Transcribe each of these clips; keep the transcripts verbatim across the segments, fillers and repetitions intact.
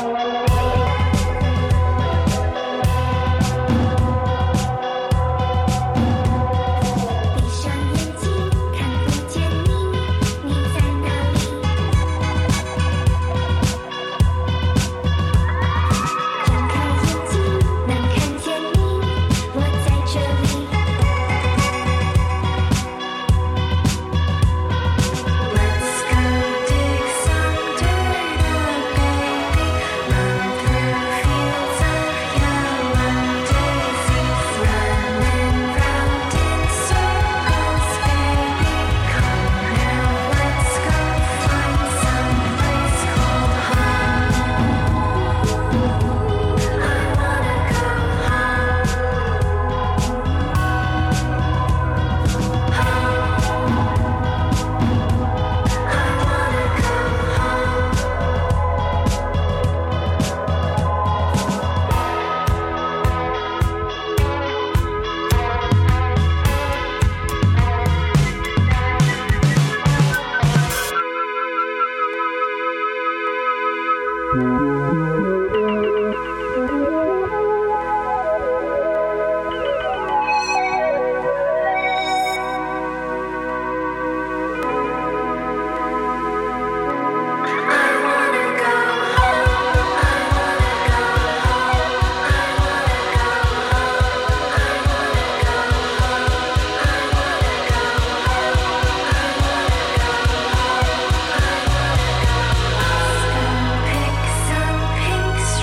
Pick some pink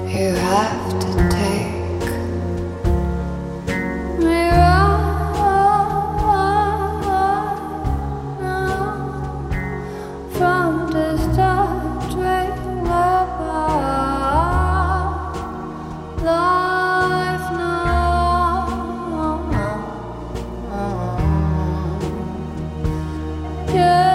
You have to take me right now from the start, dream about life now. Yeah.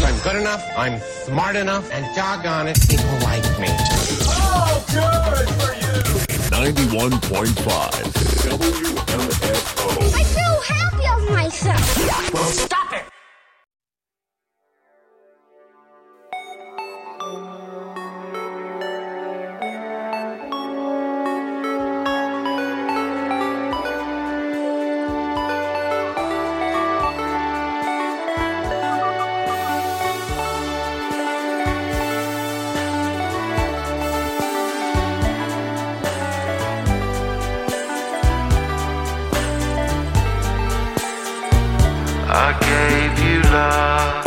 I'm good enough, I'm smart enough, and doggone it, people like me. Oh, good for you! ninety-one point five W M F O. I feel happy of myself. Well, stop it! I gave you love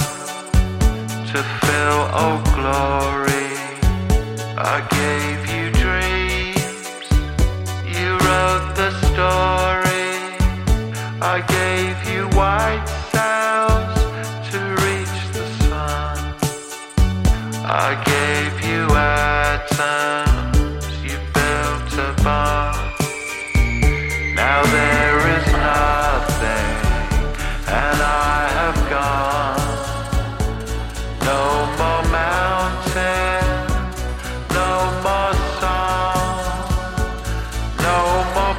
to fill, oh glory. I gave you dreams, you wrote the story. I gave you white sails to reach the sun. I gave you atoms, you built a bomb. Now there is nothing, and I have gone. No more mountain, no more song, no more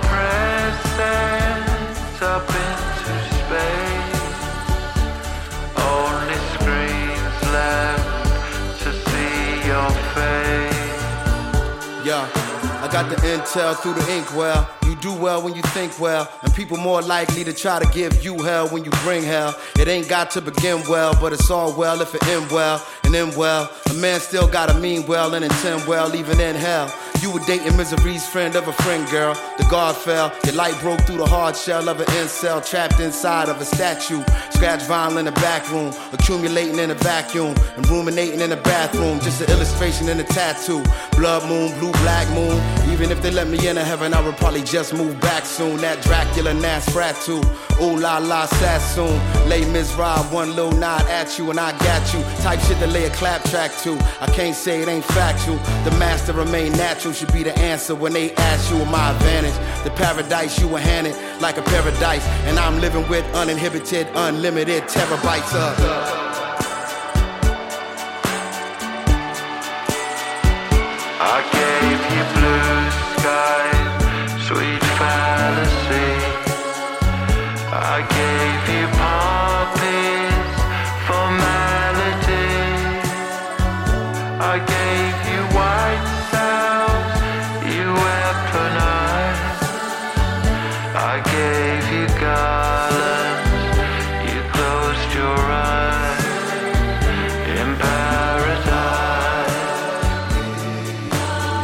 presents up into space. Only screens left to see your face. Yeah, I got the intel through the inkwell. You do well when you think well, and people more likely to try to give you hell when you bring hell. It ain't got to begin well, but it's all well if it end well. And end well, a man still gotta mean well and intend well, even in hell. You were dating misery's friend of a friend, girl. The guard fell, your light broke through the hard shell of an incel, trapped inside of a statue. Scratch vinyl in the back room, accumulating in a vacuum, and ruminating in the bathroom. Just an illustration in a tattoo. Blood moon, blue black moon. Even if they let me into heaven, I would probably just move back soon. That Dracula Nosferatu, ooh la la Sassoon. Lay Miz Rob, one little nod at you and I got you. Type shit to lay a clap track to. I can't say it ain't factual. The master remain natural should be the answer when they ask you of my advantage. The paradise you were handed like a paradise, and I'm living with uninhibited, unlimited terabytes of. I gave you blue skies, sweet fantasy. I gave you poppies for melody. I gave you white sails, you weaponized. I gave you garlands, you closed your eyes in paradise.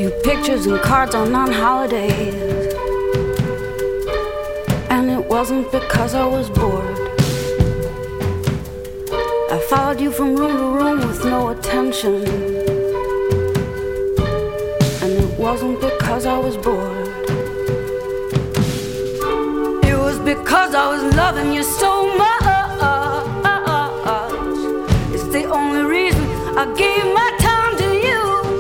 you pictures and cards on non-holidays. And it wasn't because I was bored. I followed you from room to room with no attention. And it wasn't because I was bored. It was because I was loving you so much. It's the only reason I gave my time to you.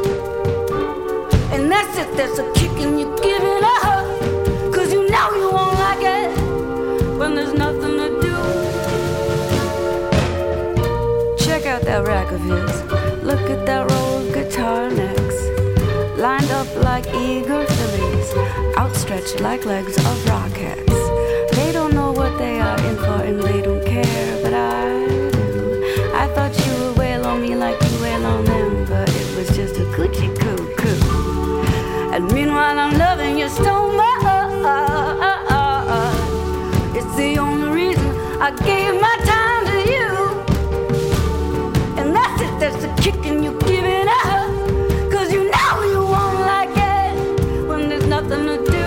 And that's it, there's a kick in you giving up. Cause you know you won't like it when there's nothing to do. Check out that rack of his. Look at that row of guitar necks, lined up like eager fillies, outstretched like legs of rockets. They don't know what they are in for and they don't care, but I do. I thought you would wail on me like you wail on them, but it was just a coochie coo coo. And meanwhile I'm loving you so much. It's the only reason I gave my time to you. And that's it, that's the kick in you giving up. Cause you know you won't like it when there's nothing to do.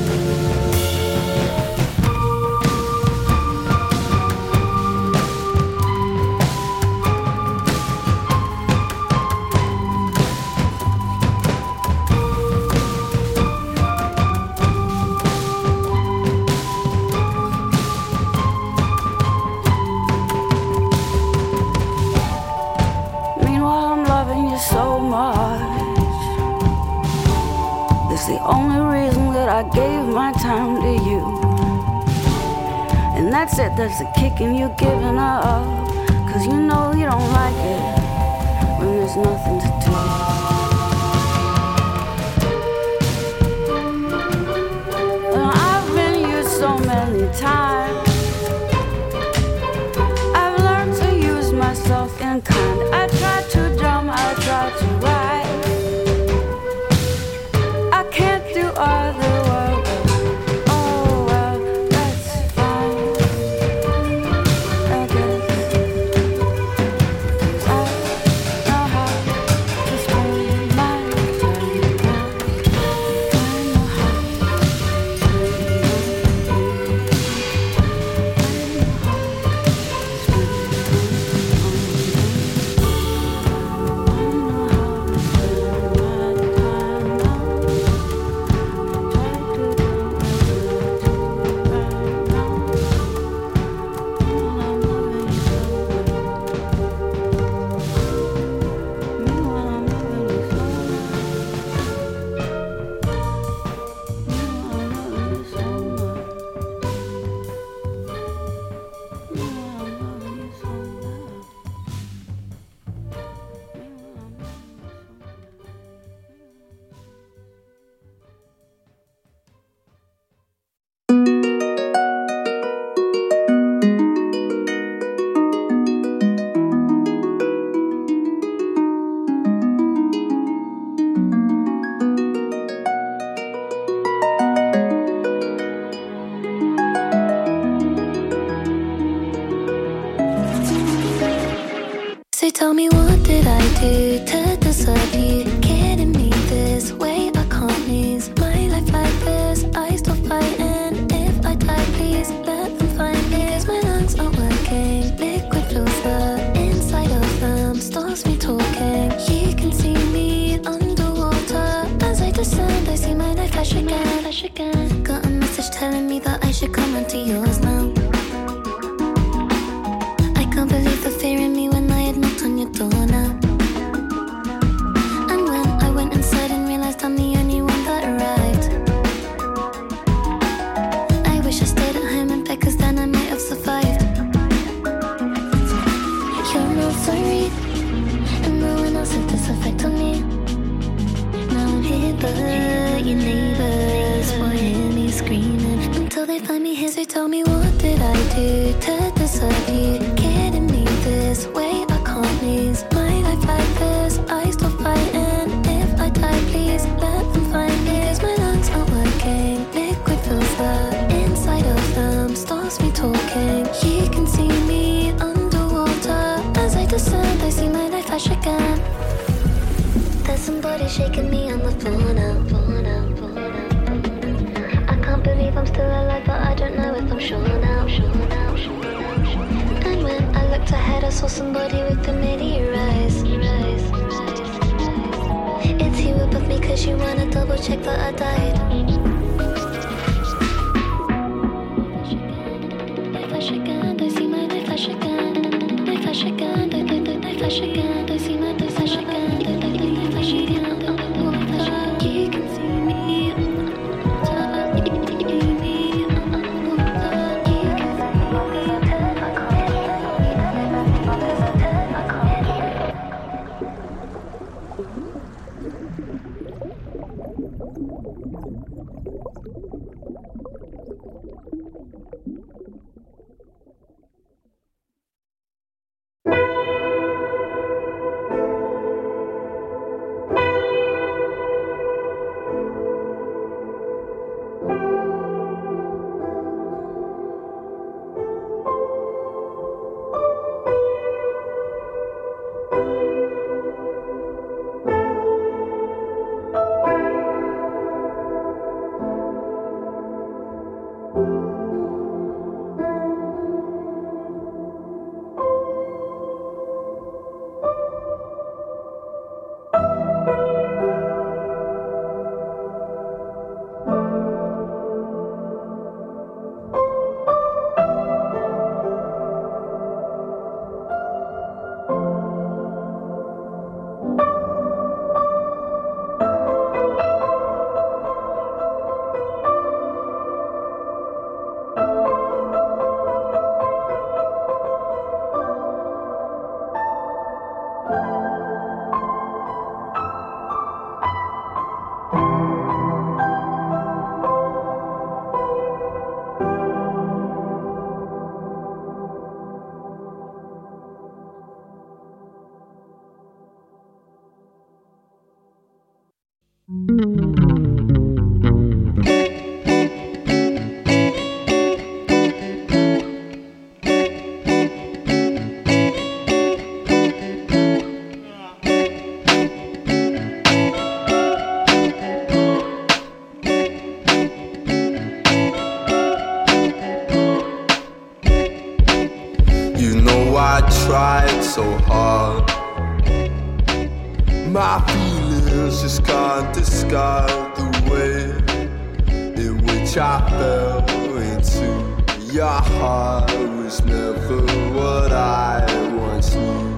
Only reason that I gave my time to you. And that's it, that's the kicking you giving up. Cause you know you don't like it when there's nothing to do. And I've been here so many times. I've learned to use myself in kind. I try to drum, I try to write. Other world, oh well, that's fine. I guess I know how to spend my time. I know how Tell me what did I do to deserve you? Kidding me this way, I can't lose my life like this. I stop fighting, if I die please let them find me. Cause my lungs aren't working, liquid fills the inside of them, stops me talking. You can see me underwater, as I descend I see my life flash again, flash again. Got a message telling me that I should come onto yours now. I can't believe the fear in me when I had knocked on your door now. And when I went inside and realized I'm the only one that arrived, I wish I stayed at home in bed, cause then I might have survived. You're not sorry, and no one else had this effect on me. Now I'm here but your neighbours won't hear me screaming until they find me here. So tell me what did I do to deserve you? Kidding me this way, I can't lose my life like this. I stop fighting, if I die please let them find me. Cause my lungs aren't working, liquid fills the inside of them, stops me talking. You can see me underwater, as I descend I see my life flash again. There's somebody shaking me on the floor now. I can't believe I'm still alive, but I don't know if I'm sure now. And when I looked ahead, I saw somebody with familiar eyes. It's you above me, cause you wanna double check that I died. I flash again, I see my life flash again. I flash again, I flash again, I see my life flash again. I flash again, you can see me. tried so hard. My feelings just can't describe the way in which I fell into your heart. Was never what I once knew.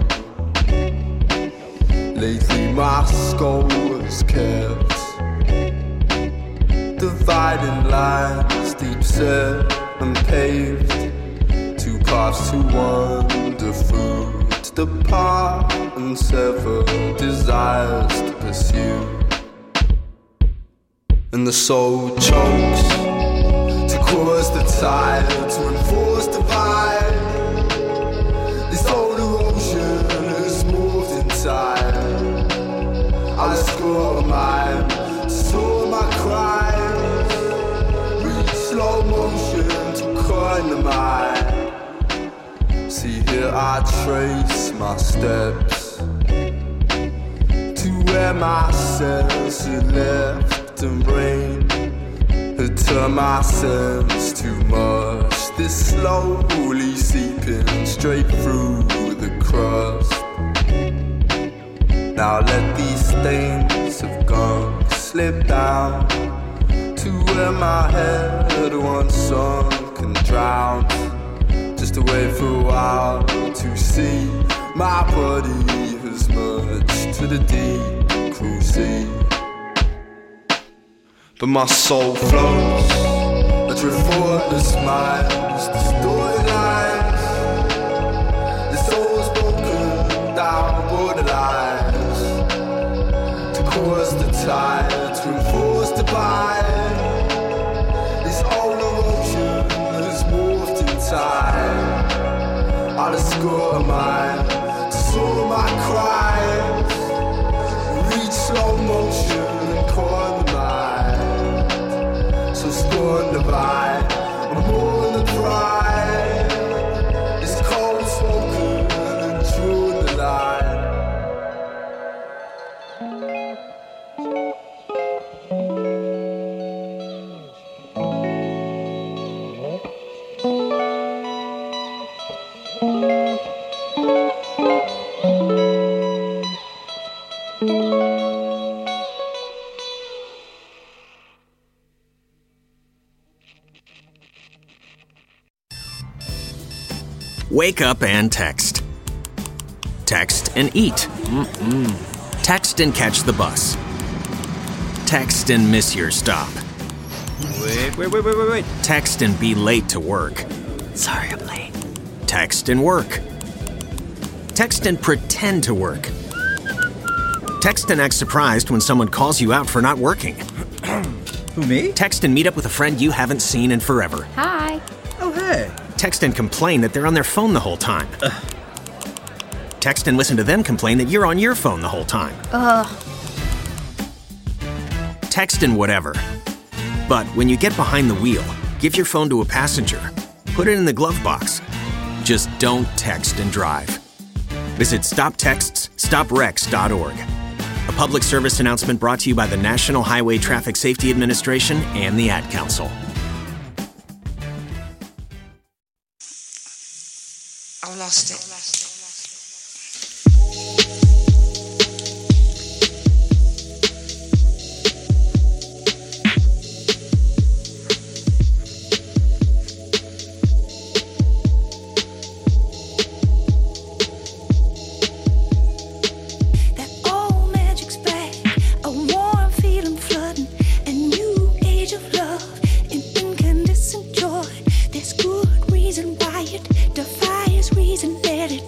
Lately my skull was kept dividing lines, deep set and paved. Two paths to wander through, to depart and sever desires to pursue. And the soul chokes to cause the tide to enforce divide. This old erosion has moved inside. I let go of mine, saw my cries, reach slow motion to coin the mind. See here I trace my steps to where my sense had left and brain had turned my sense too much. This slowly seeping straight through the crust. Now let these stains of gunk slip down to where my head once sunk and drowned. Just to wait for a while to see my body has merged to the deep cruel sea. But my soul floats, I drift effortless minds, distorted lines. The soul's broken down borderlines to cause the tide to enforce the bind. This old erosion has morphed in time. I let go of mine, saw my cries, reach slow motion and coil the mind. So scorn the vine, I'm more than pride. It's cold spoken and drew the line. Wake up and text. Text and eat. Mm-mm. Text and catch the bus. Text and miss your stop. Wait, wait, wait, wait, wait, wait. Text and be late to work. Sorry, I'm late. Text and work. Text and pretend to work. Text and act surprised when someone calls you out for not working. Who, me? Text and meet up with a friend you haven't seen in forever. Hi. Oh, hey. Text and complain that they're on their phone the whole time. Ugh. Text and listen to them complain that you're on your phone the whole time. Ugh. Text and whatever. But when you get behind the wheel, give your phone to a passenger. Put it in the glove box. Just don't text and drive. Visit stop texts stop wrecks dot org. A public service announcement brought to you by the National Highway Traffic Safety Administration and the Ad Council. I lost it. Reason why it defies reason, let it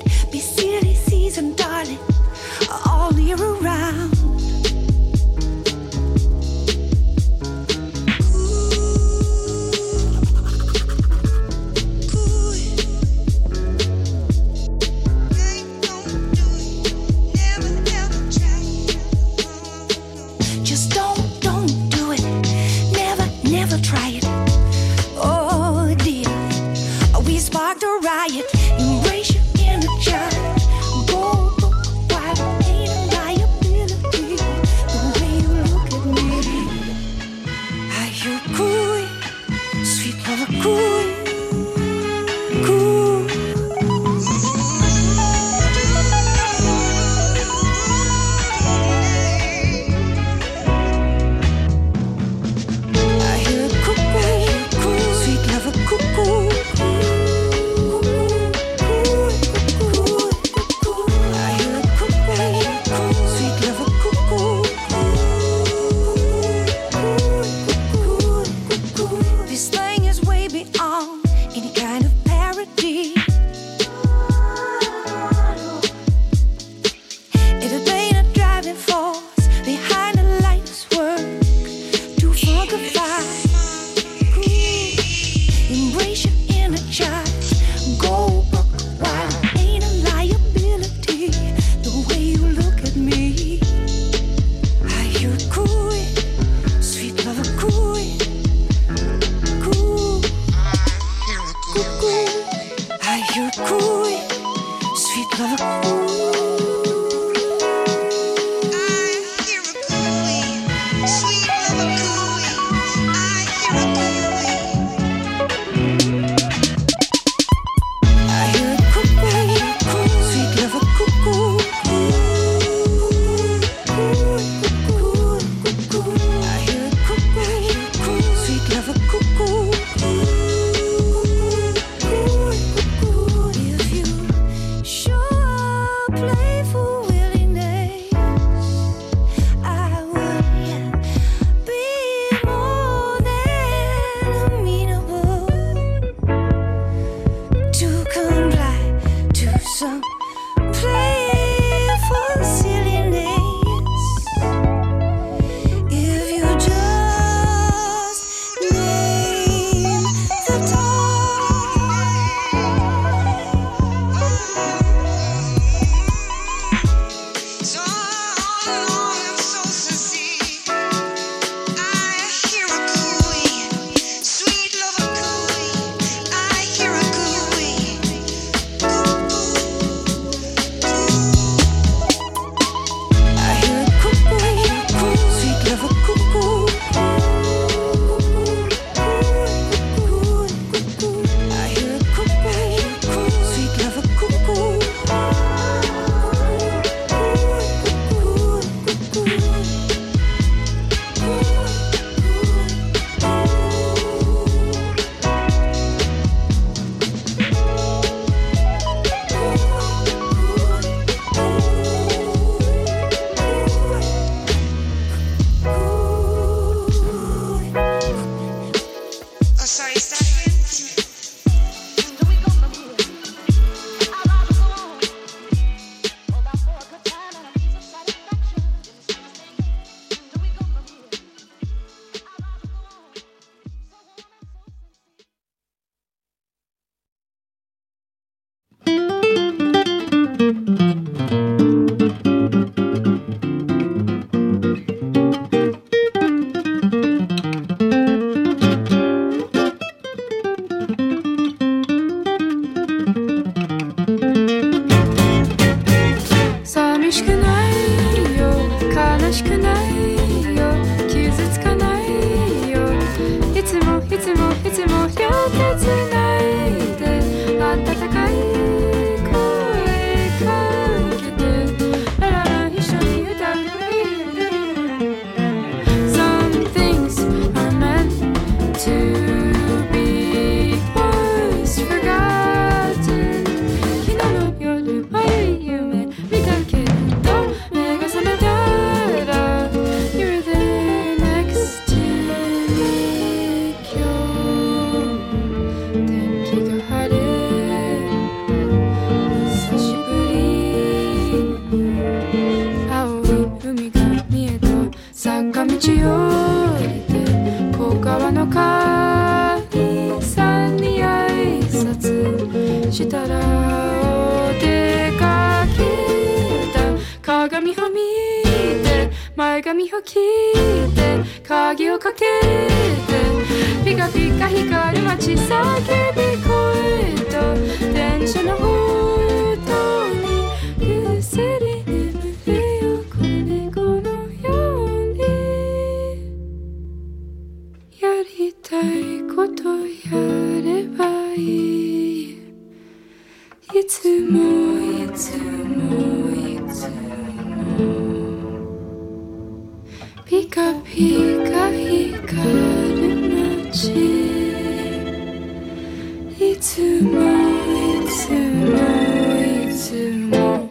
の会さんに挨拶したらお出かけだ。鏡を見て前髪を切って鍵をかけてピカピカ光る街叫び声と電車の音にぐっすり眠れよ子猫のように。やりたいことやればいい。いつもいつもいつもピカピカ光る街。いつもいつもいつも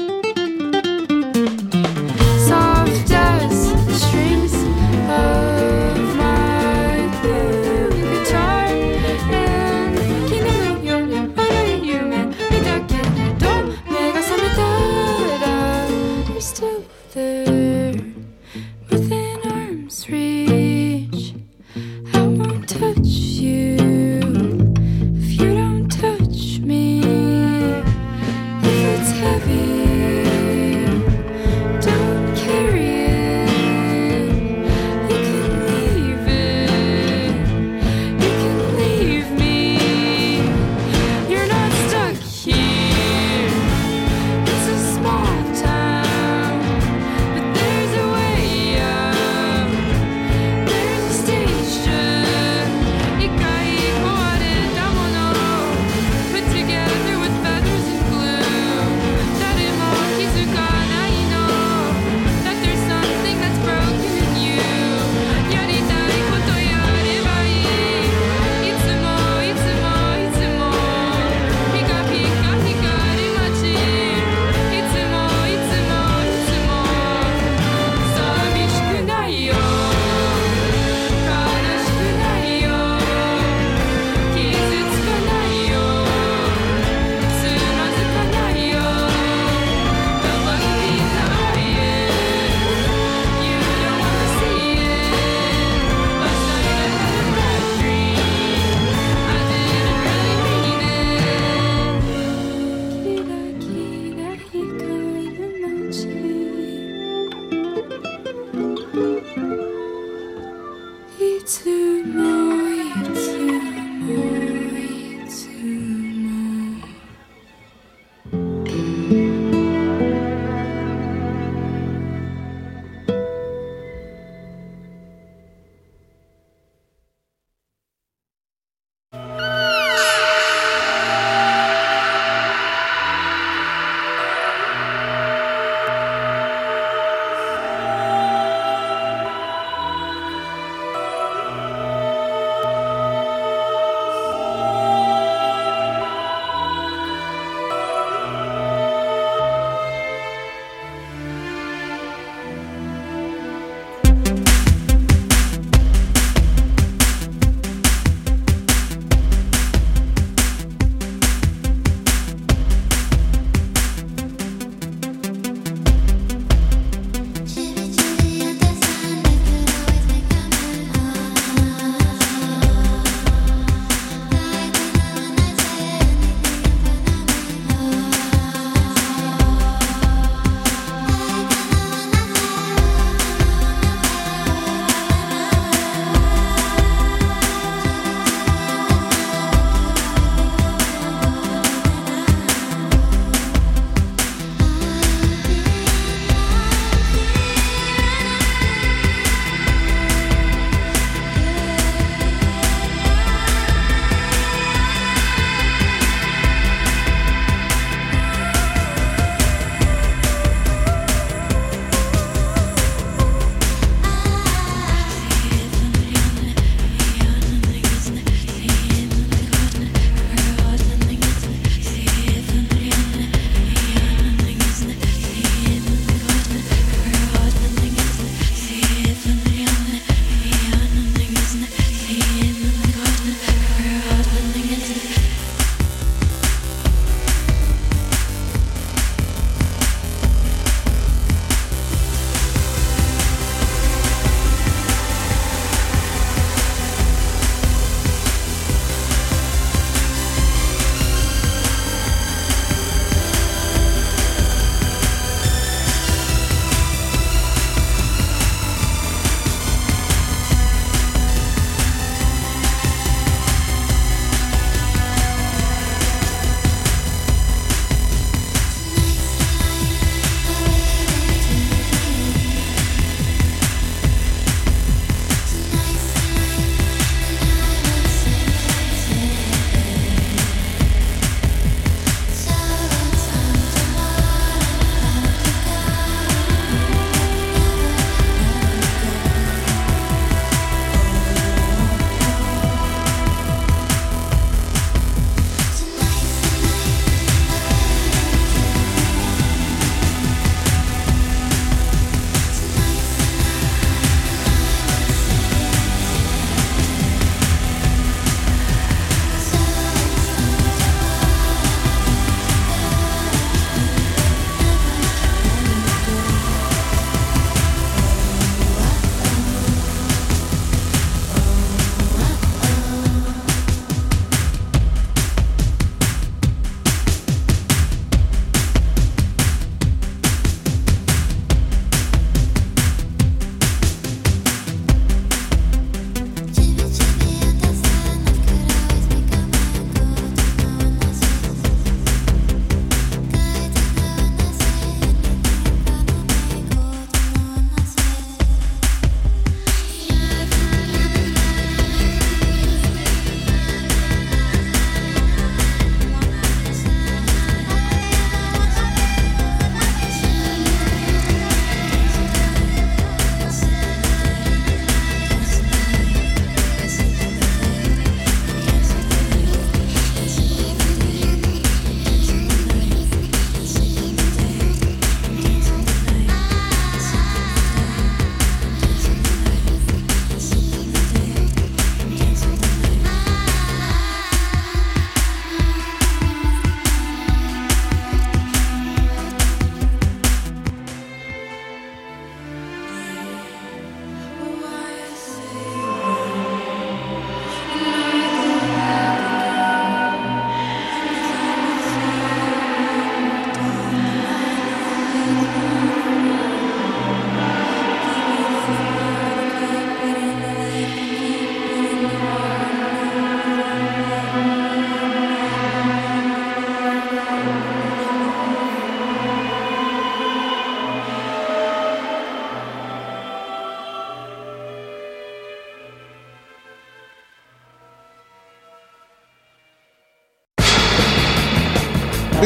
Soft as the strings of my blue guitar And 昨日の夜悪い夢見たけれど目が覚めたら You're still there within arm's reach. I won't touch you if you don't touch me. If it's heavy, don't carry it. You can leave it. You can leave me. You're not stuck here. It's a small town, but there's a way out. There's a station. 一回壊れたもの Put together with feathers and glue. 誰も気づかないの That there's something that's broken in you. やりたいことやればいい。いつもいつもいつもピカピカ光る街。いつもいつもいつも寂しくないよ悲しくないよ傷つかないよつまずかないよ Don't look me in the eye. You don't wanna see it. Last night I had a bad dream. I didn't really mean it. キラキラ光る街。いつもいつもいつも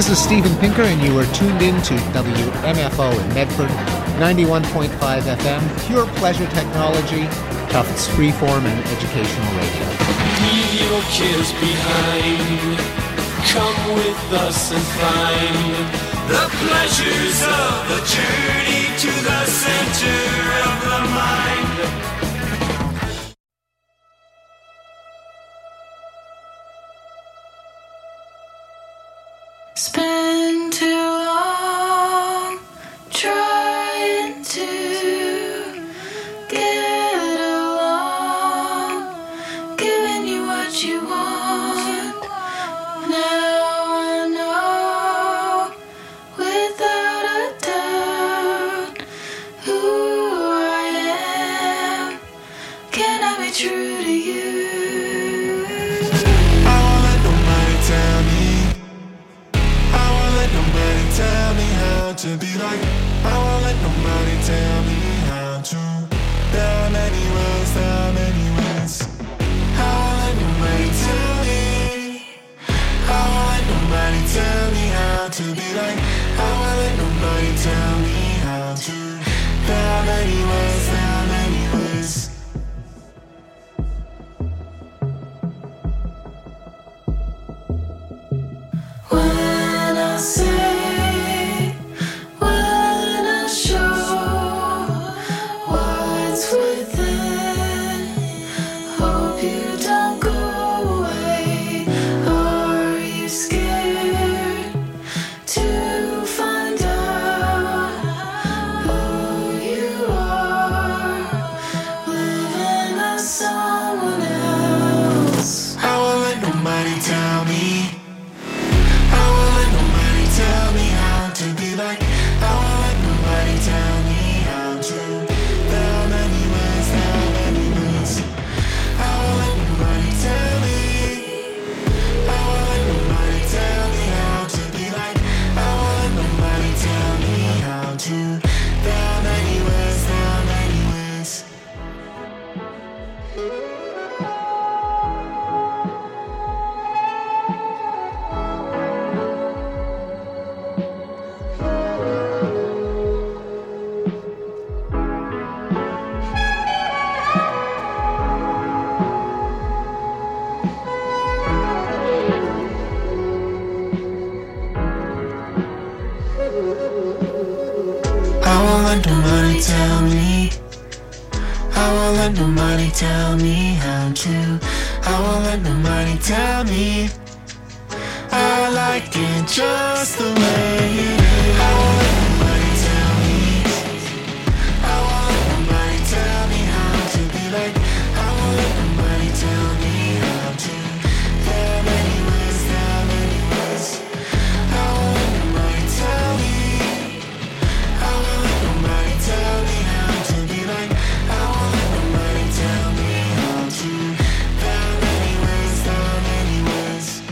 This is Steven Pinker, and you are tuned in to W M F O in Medford, ninety-one point five F M, pure pleasure technology, Tufts freeform and educational radio. Leave your cares behind. Come with us and find the pleasures of the journey to the center of the mind. Spend too long trying to get along, giving you what you want. Now I know without a doubt who I am. Can I be true to you? I won't let nobody tell me. Nobody tell me how to be like. I won't let nobody tell me how to. There are many ways, there are many ways. I won't let nobody tell me. I won't let nobody tell me how to be like. I won't let nobody tell me how to. There are many ways, there are many ways. When I say, when I show what's within, hope you don't go away. Are you scared to find out who you are, living as someone else? I won't let nobody tell me. I won't let nobody tell me how to be like. I won't let nobody tell me how to. There are many ways, there are many ways. I won't let nobody tell me. I won't let nobody tell me how to be like. I won't let nobody tell me how to. There are many ways, there are many ways. I won't let nobody tell me. I won't let nobody tell me how to. I won't let nobody tell me. I like it just the way it is. I won't let nobody tell me. I won't let nobody tell me how to be like. I won't let nobody tell me how to. There are many ways, there are many ways. I won't let nobody tell me. I won't let nobody tell me how to be like. I won't let nobody tell me how to. There are many ways, there are many ways.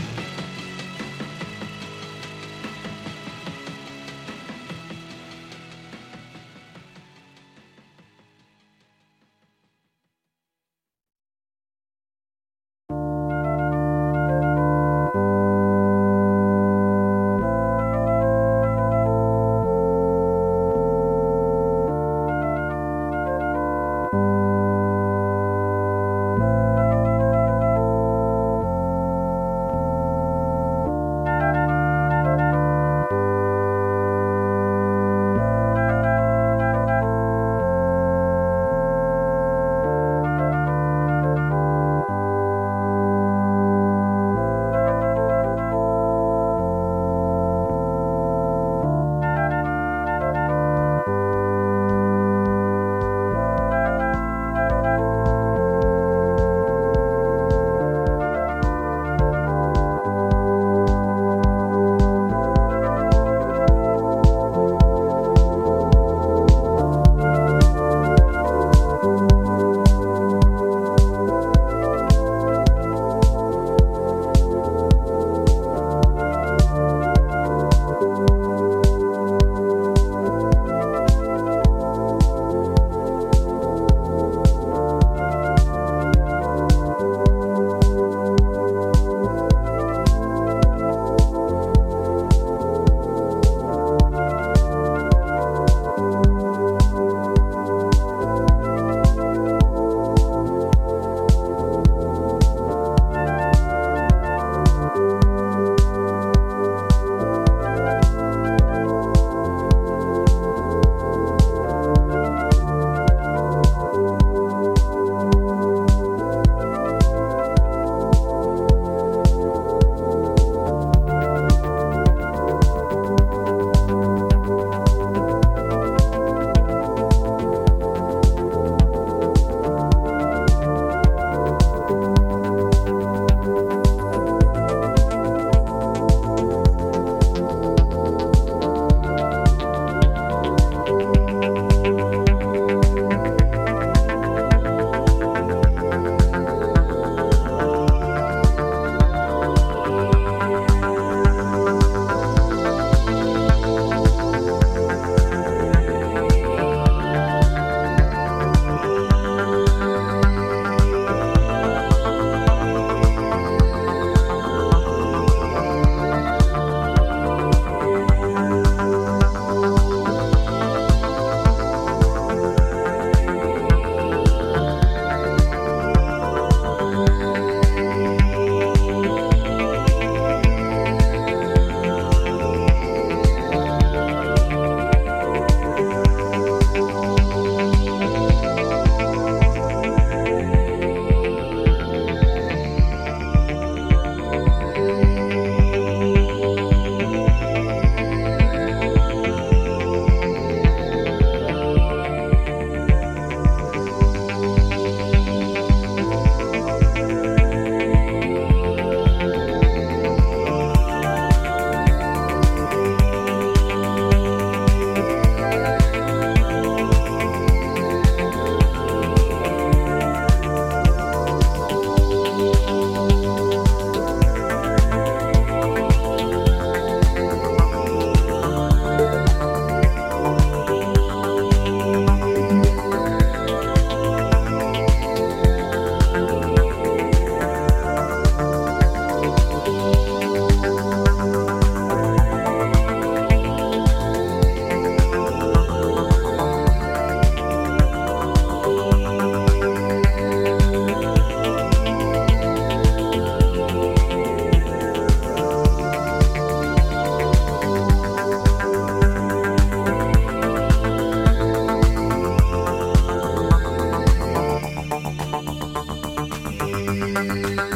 Thank you.